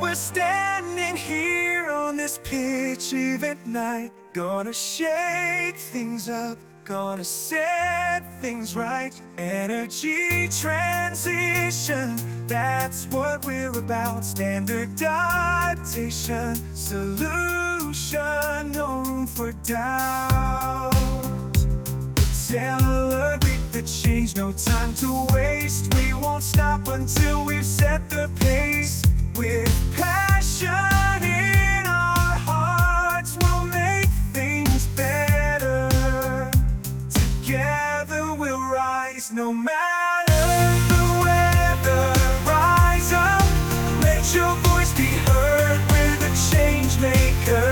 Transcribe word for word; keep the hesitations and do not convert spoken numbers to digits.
we're standing here on this pitch at night, gonna shake things up, gonna set things right. Energy transition, that's what we're about. Standardization, solution, no room for doubt. Celebrate the change, no time to waste. We won't stop until we've set the pace. With passion in our hearts, we'll make things better. Together we'll rise, no matter the weather. Rise up, let your voice be heard. We're the change makers.